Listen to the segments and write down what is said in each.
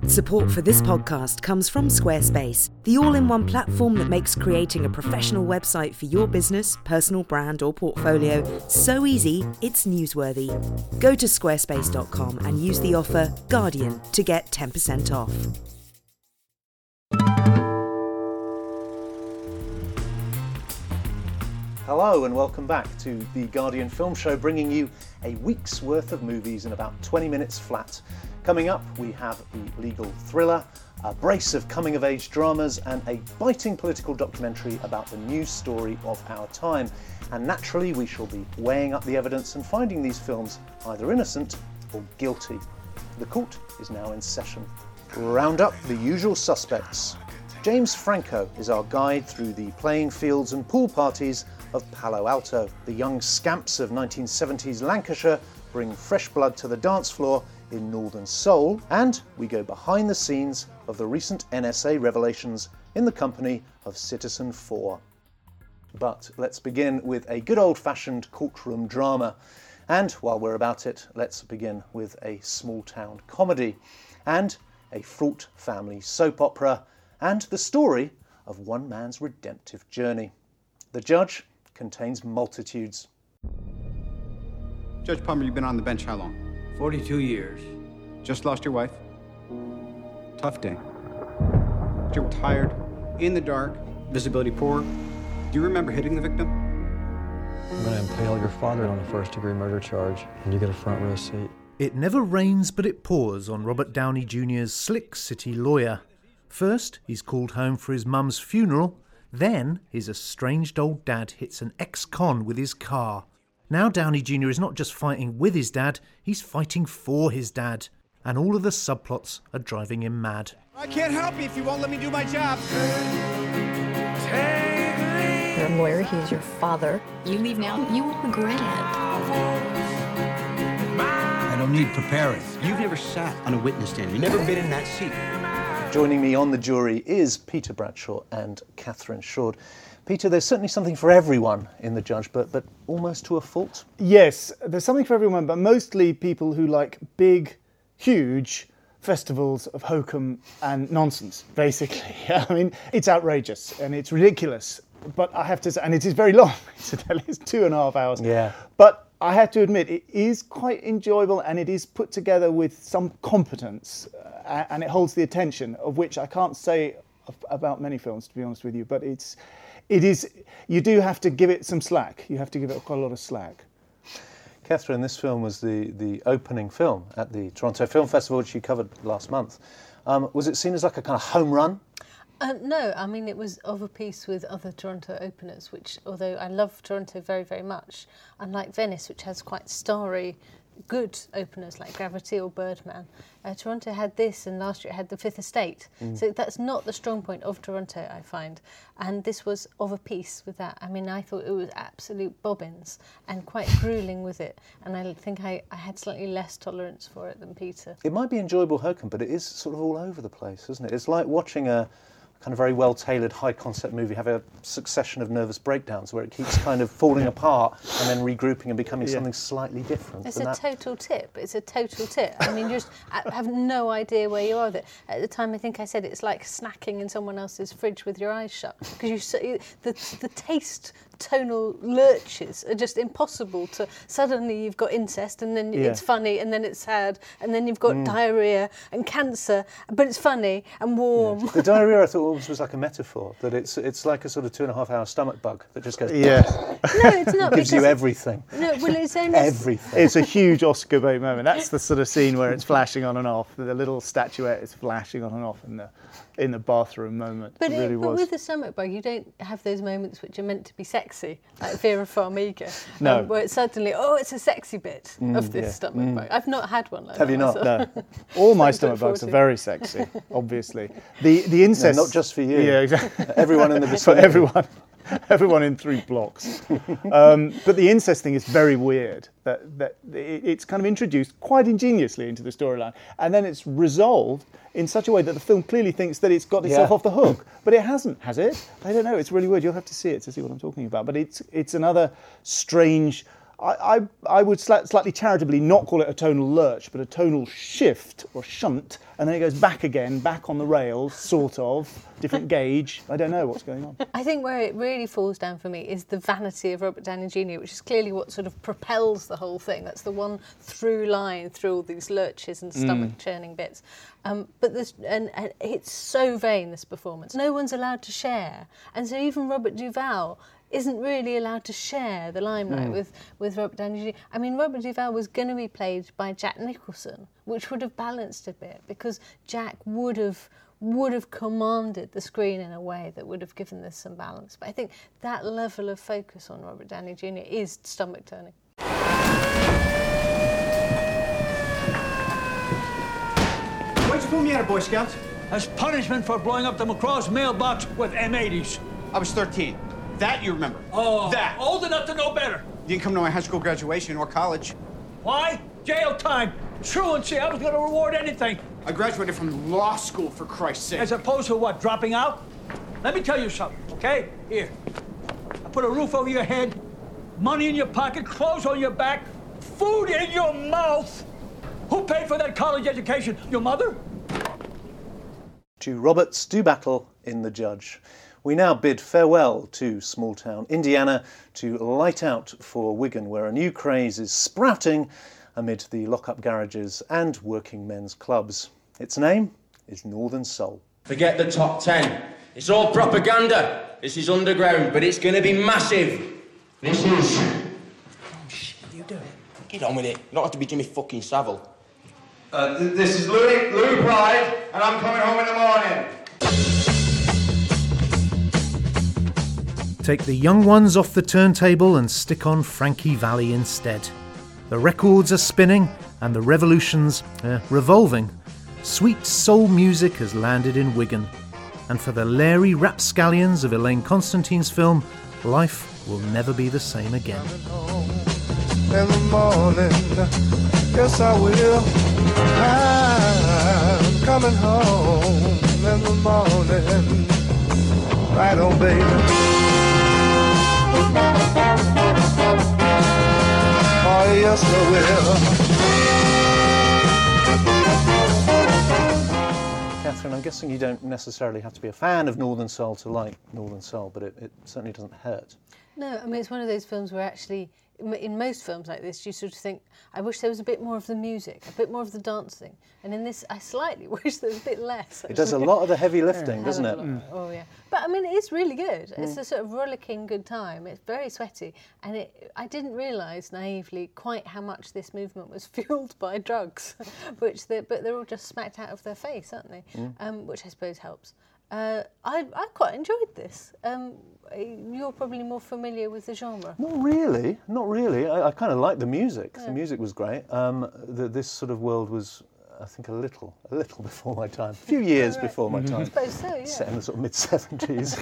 Support for this podcast comes from Squarespace, the all-in-one platform that makes creating a professional website for your business, personal brand or portfolio so easy it's newsworthy. Go to squarespace.com and use the offer Guardian to get 10% off. Hello and welcome back to the Guardian Film Show, bringing you a week's worth of movies in about 20 minutes flat. Coming up, we have the legal thriller, a brace of coming-of-age dramas, and a biting political documentary about the news story of our time. And naturally, we shall be weighing up the evidence and finding these films either innocent or guilty. The court is now in session. Round up the usual suspects. James Franco is our guide through the playing fields and pool parties of Palo Alto. The young scamps of 1970s Lancashire bring fresh blood to the dance floor in Northern Seoul, and we go behind the scenes of the recent NSA revelations in the company of Citizen 4. But let's begin with a good old-fashioned courtroom drama. And while we're about it, let's begin with a small-town comedy and a fraught family soap opera and the story of one man's redemptive journey. The Judge contains multitudes. Judge Palmer, you've been on the bench how long? 42 years. Just lost your wife? Tough day. You're tired, in the dark, visibility poor. Do you remember hitting the victim? I'm going to impale your father on a first-degree murder charge, and you get a front row seat. It never rains but it pours on Robert Downey Jr.'s slick city lawyer. First, he's called home for his mum's funeral. Then, his estranged old dad hits an ex-con with his car. Now Downey Jr. is not just fighting with his dad, he's fighting for his dad. And all of the subplots are driving him mad. I can't help you if you won't let me do my job. You're a lawyer, he's your father. You leave now, you won't regret it. I don't need preparing. You've never sat on a witness stand. You've never been in that seat. Joining me on the jury is Peter Bradshaw and Catherine Shord. Peter, there's certainly something for everyone in The Judge, but almost to a fault. Yes, there's something for everyone, but mostly people who like big, huge festivals of hokum and nonsense, basically. I mean, it's outrageous and it's ridiculous, but I have to say, and it is very long, incidentally, it's 2.5 hours. Yeah. But I have to admit, it is quite enjoyable and it is put together with some competence and it holds the attention, of which I can't say about many films, to be honest with you, but it is, you do have to give it some slack. You have to give it quite a lot of slack. Catherine, this film was the opening film at the Toronto Film Festival, which you covered last month. Was it seen as like a kind of home run? No, I mean, it was of a piece with other Toronto openers, which, although I love Toronto very, very much, unlike Venice, which has quite starry, good openers like Gravity or Birdman, Toronto had this, and last year it had The Fifth Estate. So that's not the strong point of Toronto, I find. And this was of a piece with that. I mean, I thought it was absolute bobbins and quite gruelling with it. And I think I had slightly less tolerance for it than Peter. It might be enjoyable hokum, but it is sort of all over the place, isn't it? It's like watching a kind of very well-tailored, high-concept movie have a succession of nervous breakdowns where it keeps kind of falling apart and then regrouping and becoming something slightly different. It's a total tip. It's a total tip. I mean, you just have no idea where you are with it. At the time, I think I said it's like snacking in someone else's fridge with your eyes shut, because the taste tonal lurches are just impossible to. Suddenly you've got incest, and then it's funny, and then it's sad, and then you've got diarrhea and cancer, but it's funny and warm. Yeah. The diarrhea, I thought, was like a metaphor, that it's like a sort of 2.5 hour stomach bug that just goes. Yeah. No, it's not. It gives you everything. No, well, it's only everything. It's a huge Oscar bait moment. That's the sort of scene where it's flashing on and off. The little statuette is flashing on and off in the bathroom moment. But, really but with the stomach bug, you don't have those moments which are meant to be sexy, like Vera Farmiga. No. Where it's suddenly, it's a sexy bit of this stomach bug. I've not had one like have that. Have you not? No. All my stomach bugs are very sexy, obviously. The incest... No, not just for you. Yeah, exactly. Everyone in the For vicinity. everyone in 3 blocks. But the incest thing is very weird. That it's kind of introduced quite ingeniously into the storyline, and then it's resolved in such a way that the film clearly thinks that it's got itself off the hook, but it hasn't, has it? I don't know. It's really weird. You'll have to see it to see what I'm talking about. But it's another strange, I would slightly charitably not call it a tonal lurch, but a tonal shift or shunt, and then it goes back again, back on the rails, sort of, different gauge. I don't know what's going on. I think where it really falls down for me is the vanity of Robert Downey Jr., which is clearly what sort of propels the whole thing. That's the one through line through all these lurches and stomach-churning bits. But it's so vain, this performance. No one's allowed to share. And so even Robert Duvall isn't really allowed to share the limelight with Robert Downey Jr. I mean, Robert Duvall was going to be played by Jack Nicholson, which would have balanced a bit, because Jack would have commanded the screen in a way that would have given this some balance. But I think that level of focus on Robert Downey Jr. is stomach-turning. Why'd you pull me out of Boy Scouts? As punishment for blowing up the McCraw's mailbox with M80s. I was 13. That you remember. Oh, that. Old enough to know better. You didn't come to my high school graduation or college. Why? Jail time. Truancy. I was going to reward anything. I graduated from law school, for Christ's sake. As opposed to what, dropping out? Let me tell you something, okay? Here. I put a roof over your head, money in your pocket, clothes on your back, food in your mouth. Who paid for that college education? Your mother? To Robert Stu Battle in The Judge. We now bid farewell to small-town Indiana to light out for Wigan, where a new craze is sprouting amid the lock-up garages and working men's clubs. Its name is Northern Soul. Forget the top 10. It's all propaganda. This is underground, but it's going to be massive. This is... Oh, shit, what are you doing? Get on with it. You don't have to be Jimmy fucking Savile. This is Louis Pride, and I'm coming home in the morning. Take the young ones off the turntable and stick on Frankie Valli instead. The records are spinning and the revolution's revolving. Sweet soul music has landed in Wigan. And for the leery rapscallions of Elaine Constantine's film, life will never be the same again. In the morning, yes I will. I'm coming home in the morning. Right on, baby. Oh, yes, I will. Catherine, I'm guessing you don't necessarily have to be a fan of Northern Soul to like Northern Soul, but it certainly doesn't hurt. No, I mean, it's one of those films where actually, in most films like this, you sort of think, I wish there was a bit more of the music, a bit more of the dancing. And in this, I slightly wish there was a bit less. Actually. It does a lot of the heavy lifting, doesn't it? Oh, yeah. But, I mean, it's really good. It's a sort of rollicking good time. It's very sweaty. And I didn't realise, naively, quite how much this movement was fuelled by drugs, but they're all just smacked out of their face, aren't they? Which I suppose helps. I quite enjoyed this. You're probably more familiar with the genre. Not really. I kind of liked the music. Yeah. The music was great. This sort of world was, I think, a little before my time. A few years before my time. I suppose so, yeah. Set in the sort of mid-70s.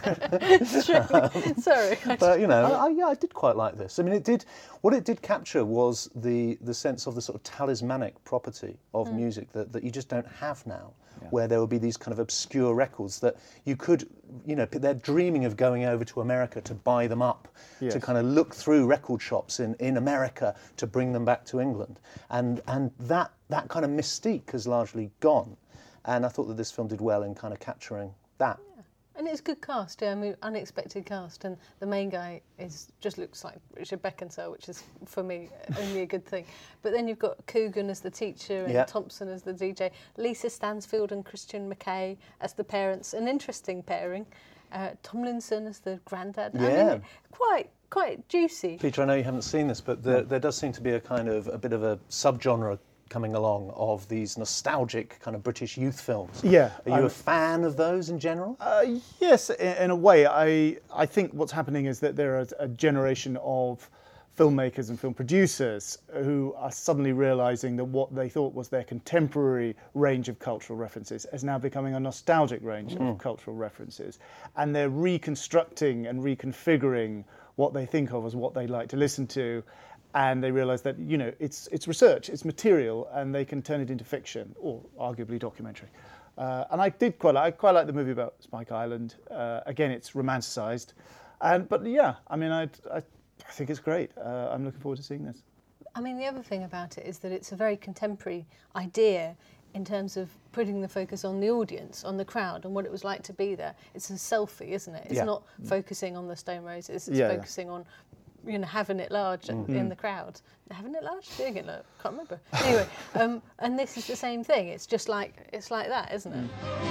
It's true. Sorry. But, you know, I did quite like this. I mean, what it did capture was the sense of the sort of talismanic property of music that you just don't have now. Yeah. Where there would be these kind of obscure records that you could, you know, they're dreaming of going over to America to buy them up, to kind of look through record shops in America to bring them back to England. And that kind of mystique has largely gone. And I thought that this film did well in kind of capturing that. And it's a good cast, yeah. I mean, unexpected cast, and the main guy just looks like Richard Beckinsale, which is, for me, only a good thing. But then you've got Coogan as the teacher and Thompson as the DJ, Lisa Stansfield and Christian McKay as the parents, an interesting pairing, Tomlinson as the granddad. Yeah. I mean, quite juicy. Peter, I know you haven't seen this, but there does seem to be a bit of a subgenre coming along of these nostalgic kind of British youth films. Yeah. Are you a fan of those in general? Yes, in a way. I think what's happening is that there is a generation of filmmakers and film producers who are suddenly realising that what they thought was their contemporary range of cultural references is now becoming a nostalgic range of cultural references. And they're reconstructing and reconfiguring what they think of as what they like to listen to. And they realise that, you know, it's research, it's material, and they can turn it into fiction, or arguably documentary. And I quite like the movie about Spike Island. Again, it's romanticised. But yeah, I mean, I I think it's great. I'm looking forward to seeing this. I mean, the other thing about it is that it's a very contemporary idea in terms of putting the focus on the audience, on the crowd, and what it was like to be there. It's a selfie, isn't it? It's not focusing on the Stone Roses. It's focusing on, having it large in the crowd. Having it large? Doing it large? Can't remember. Anyway, and this is the same thing. It's just like, it's like that, isn't it?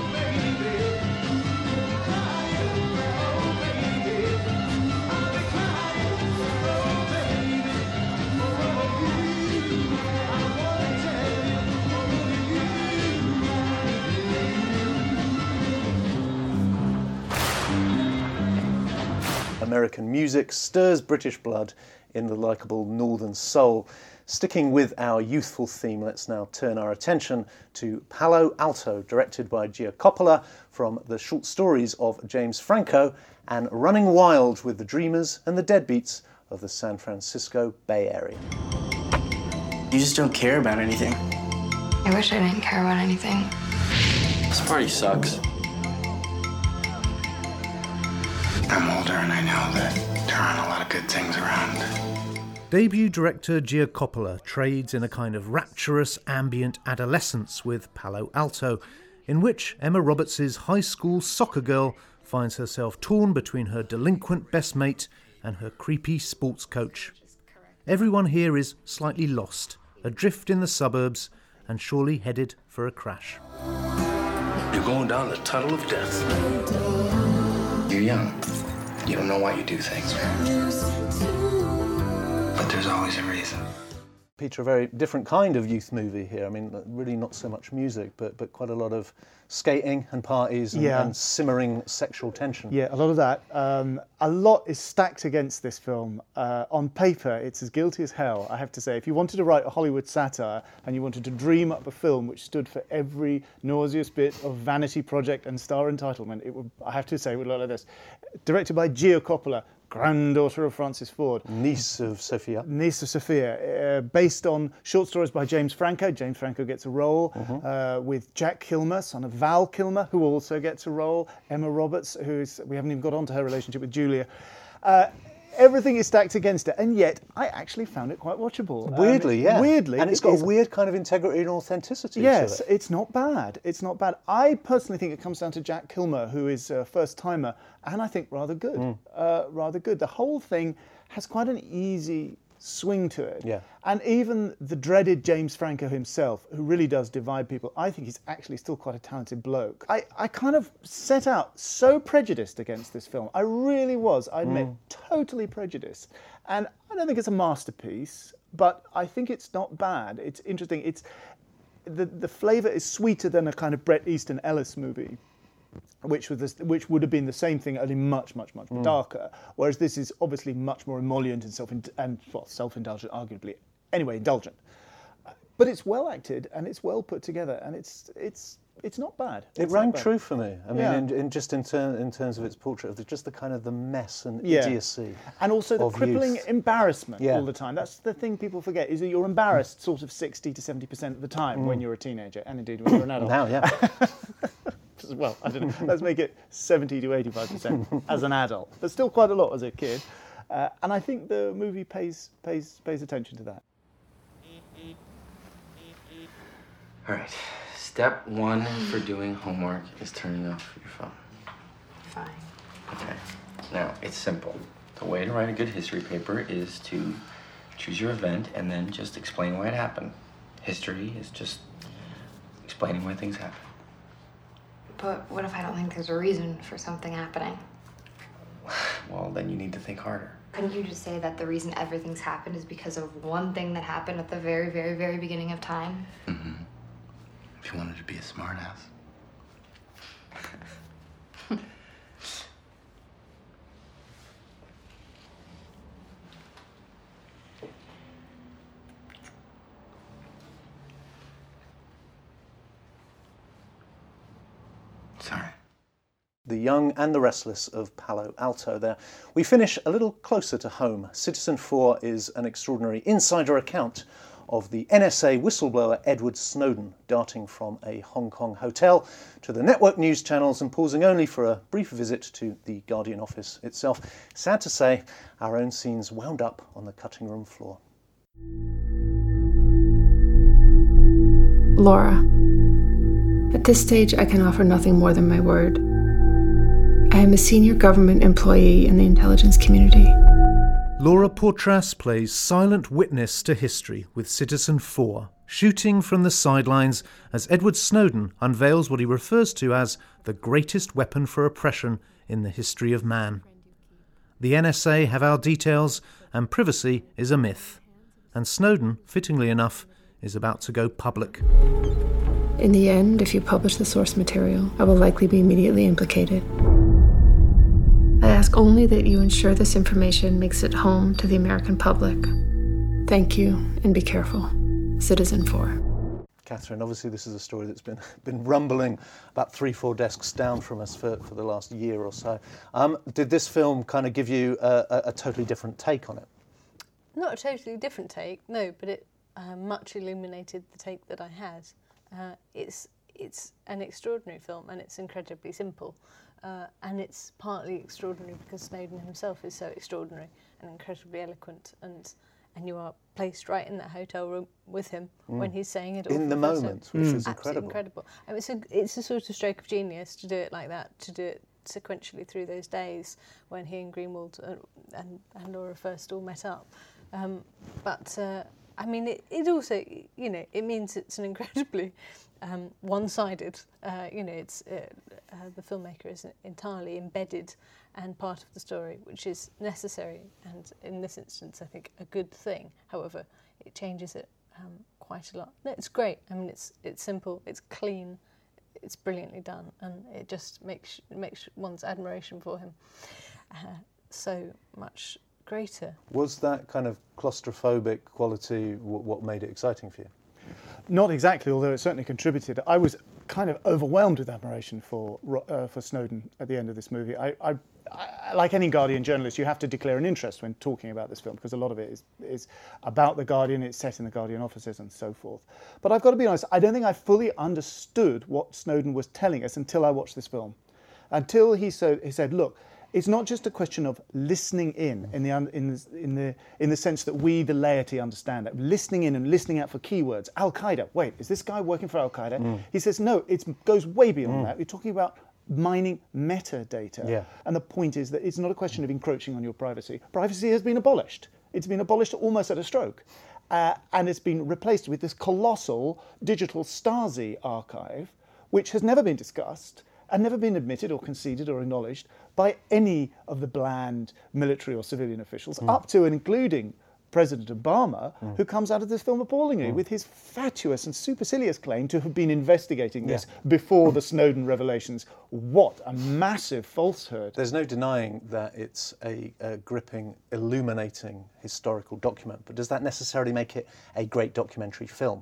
American music stirs British blood in the likeable northern soul. Sticking with our youthful theme, let's now turn our attention to Palo Alto, directed by Gia Coppola, from the short stories of James Franco, and running wild with the dreamers and the deadbeats of the San Francisco Bay Area. You just don't care about anything. I wish I didn't care about anything. This party sucks. I'm older and I know that there aren't a lot of good things around. Debut director Gia Coppola trades in a kind of rapturous ambient adolescence with Palo Alto, in which Emma Roberts' high school soccer girl finds herself torn between her delinquent best mate and her creepy sports coach. Everyone here is slightly lost, adrift in the suburbs, and surely headed for a crash. You're going down the tunnel of death. You're young. You don't know why you do things. But there's always a reason. Peter, a very different kind of youth movie here. I mean, really not so much music, but quite a lot of skating and parties and simmering sexual tension. Yeah, a lot of that. A lot is stacked against this film. On paper, it's as guilty as hell, I have to say. If you wanted to write a Hollywood satire and you wanted to dream up a film which stood for every nauseous bit of vanity project and star entitlement, it would, I have to say, it would look like this. Directed by Gia Coppola, granddaughter of Francis Ford. Niece of Sophia. Based on short stories by James Franco. James Franco gets a role with Jack Kilmer, son of Val Kilmer, who also gets a role. Emma Roberts, we haven't even got onto her relationship with Julia. Everything is stacked against it, and yet I actually found it quite watchable. Weirdly. And it's got a weird kind of integrity and authenticity to it. Yes, it's not bad. It's not bad. I personally think it comes down to Jack Kilmer, who is a first-timer, and I think rather good. Rather good. The whole thing has quite an easy swing to it. Yeah. And even the dreaded James Franco himself, who really does divide people, I think he's actually still quite a talented bloke. I kind of set out so prejudiced against this film. I really was, I admit, totally prejudiced. And I don't think it's a masterpiece, but I think it's not bad. It's interesting. It's the flavour is sweeter than a kind of Bret Easton Ellis movie, which would have been the same thing, only much, much, much darker. Whereas this is obviously much more emollient and self-indulgent, arguably. Anyway, indulgent. But it's well acted and it's well put together, and it's not bad. It rang true for me. I mean, in terms of its portrait of just the kind of the mess and idiocy, and also the crippling embarrassment all the time. That's the thing people forget, is that you're embarrassed sort of 60 to 70% of the time when you're a teenager, and indeed when you're an adult. Now, yeah. Well, I don't know. Let's make it 70 to 85% as an adult, but still quite a lot as a kid. And I think the movie pays attention to that. All right. Step one for doing homework is turning off your phone. Fine. Okay. Now, it's simple. The way to write a good history paper is to choose your event and then just explain why it happened. History is just explaining why things happen. But what if I don't think there's a reason for something happening? Well, then you need to think harder. Couldn't you just say that the reason everything's happened is because of one thing that happened at the very, very, very beginning of time? Mm-hmm. If you wanted to be a smartass. Sorry. The Young and the Restless of Palo Alto there. We finish a little closer to home. Citizen 4 is an extraordinary insider account of the NSA whistleblower Edward Snowden darting from a Hong Kong hotel to the network news channels and pausing only for a brief visit to the Guardian office itself. Sad to say, our own scenes wound up on the cutting room floor. Laura, at this stage I can offer nothing more than my word. I am a senior government employee in the intelligence community. Laura Portras plays silent witness to history with Citizen 4, shooting from the sidelines as Edward Snowden unveils what he refers to as the greatest weapon for oppression in the history of man. The NSA have our details, and privacy is a myth. And Snowden, fittingly enough, is about to go public. In the end, if you publish the source material, I will likely be immediately implicated. I ask only that you ensure this information makes it home to the American public. Thank you, and be careful. Citizen 4. Catherine, obviously this is a story that's been rumbling about 3-4 desks down from us for the last year or so. Did this film kind of give you a totally different take on it? Not a totally different take, no, but it much illuminated the take that I had. It's an extraordinary film, and it's incredibly simple. And it's partly extraordinary because Snowden himself is so extraordinary and incredibly eloquent, and you are placed right in that hotel room with him when he's saying it all. In the moment, which is incredible. I mean, it's a sort of stroke of genius to do it like that, to do it sequentially through those days when he and Greenwald and Laura first all met up. I mean, it also, you know, it means it's an incredibly one-sided, it's the filmmaker is entirely embedded and part of the story, which is necessary, and in this instance, I think, a good thing. However, it changes it quite a lot. No, it's great. I mean, it's simple, it's clean, it's brilliantly done, and it just makes one's admiration for him so much greater. Was that kind of claustrophobic quality what made it exciting for you? Not exactly, although it certainly contributed. I was kind of overwhelmed with admiration for Snowden at the end of this movie. I, like any Guardian journalist, you have to declare an interest when talking about this film, because a lot of it is about the Guardian, it's set in the Guardian offices and so forth. But I've got to be honest, I don't think I fully understood what Snowden was telling us until I watched this film. Until he said, look, it's not just a question of listening in the sense that we, the laity, understand that. Listening in and listening out for keywords. Al-Qaeda. Wait, is this guy working for Al-Qaeda? He says, no, it goes way beyond that. We're talking about mining metadata. Yeah. And the point is that it's not a question of encroaching on your privacy. Privacy has been abolished. It's been abolished almost at a stroke. And it's been replaced with this colossal digital Stasi archive, which has never been discussed and never been admitted or conceded or acknowledged by any of the bland military or civilian officials, up to and including President Obama, who comes out of this film appallingly with his fatuous and supercilious claim to have been investigating this before the Snowden revelations. What a massive falsehood. There's no denying that it's a gripping, illuminating historical document, but does that necessarily make it a great documentary film?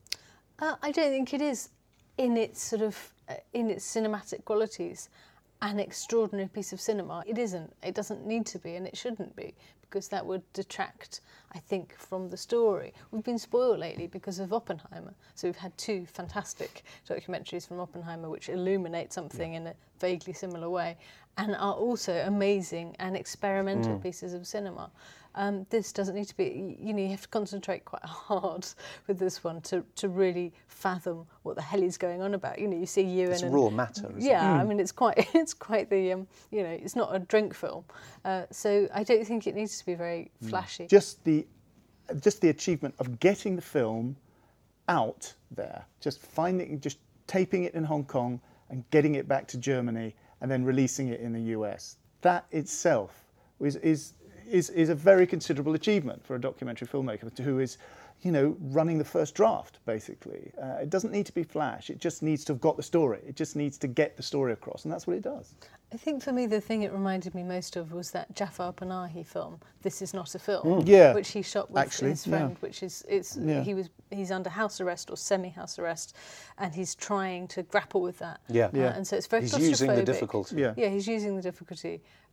I don't think it is, in its sort of in its cinematic qualities, an extraordinary piece of cinema. It isn't. It doesn't need to be, and it shouldn't be, because that would detract, I think, from the story. We've been spoiled lately because of Oppenheimer. So we've had 2 fantastic documentaries from Oppenheimer which illuminate something in a vaguely similar way and are also amazing and experimental pieces of cinema. This doesn't need to be, you have to concentrate quite hard with this one to really fathom what the hell is going on about. You see Ewan. It's raw matter, isn't it? I mean, it's quite the, it's not a drink film. So I don't think it needs to be very flashy. Just the achievement of getting the film out there, just taping it in Hong Kong and getting it back to Germany and then releasing it in the US. That itself is a very considerable achievement for a documentary filmmaker who is, running the first draft, basically. It doesn't need to be flash. It just needs to have got the story. It just needs to get the story across, and that's what it does. I think for me the thing it reminded me most of was that Jafar Panahi film, This Is Not a Film, which he shot with his friend, which is he's under house arrest or semi-house arrest, and he's trying to grapple with that. And so it's very claustrophobic. He's using the difficulty. Yeah, he's using the difficulty.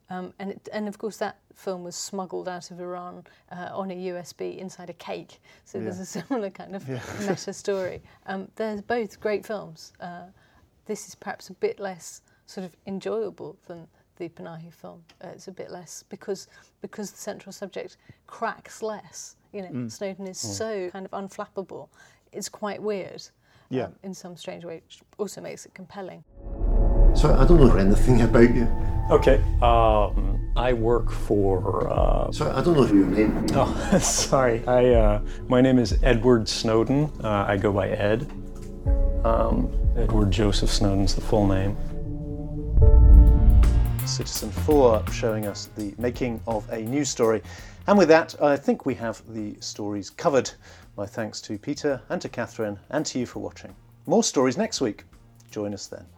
And of course that film was smuggled out of Iran on a USB inside a cake. So there's a similar kind of meta story. They're both great films. This is perhaps a bit less sort of enjoyable than the Panahi film. It's a bit less because the central subject cracks less. Snowden is so kind of unflappable. It's quite weird in some strange way, which also makes it compelling. So I don't know anything about you. Okay, I work for... Sorry, I don't know your name. Oh, sorry. My name is Edward Snowden. I go by Ed. Edward Joseph Snowden's the full name. Citizen 4 showing us the making of a news story. And with that, I think we have the stories covered. My thanks to Peter and to Catherine and to you for watching. More stories next week. Join us then.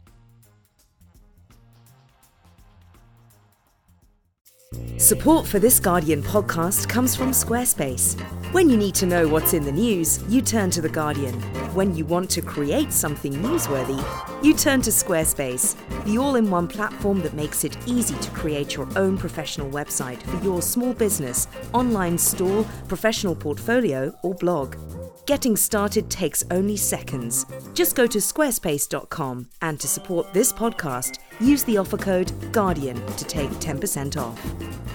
Support for this Guardian podcast comes from Squarespace. When you need to know what's in the news, you turn to The Guardian. When you want to create something newsworthy, you turn to Squarespace, the all-in-one platform that makes it easy to create your own professional website for your small business, online store, professional portfolio, or blog. Getting started takes only seconds. Just go to squarespace.com, and to support this podcast, use the offer code GUARDIAN to take 10% off.